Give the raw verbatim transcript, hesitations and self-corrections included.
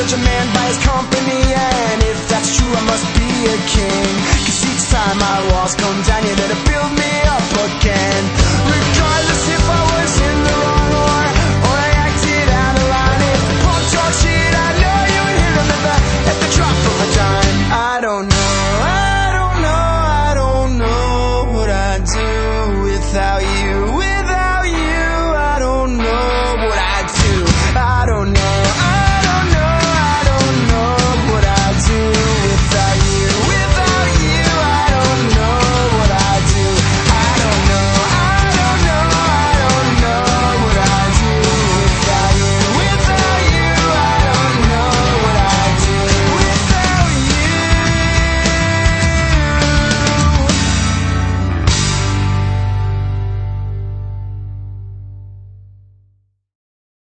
judge a man by his company, and if that's true I must be a king. Cause each time my walls come down, you're there to build me up again. Regardless if I was in the wrong or, or I acted out of line. If punk talk shit, I know you would hit him at the, at the drop of a dime. I don't know, I don't know, I don't know what I'd do without you.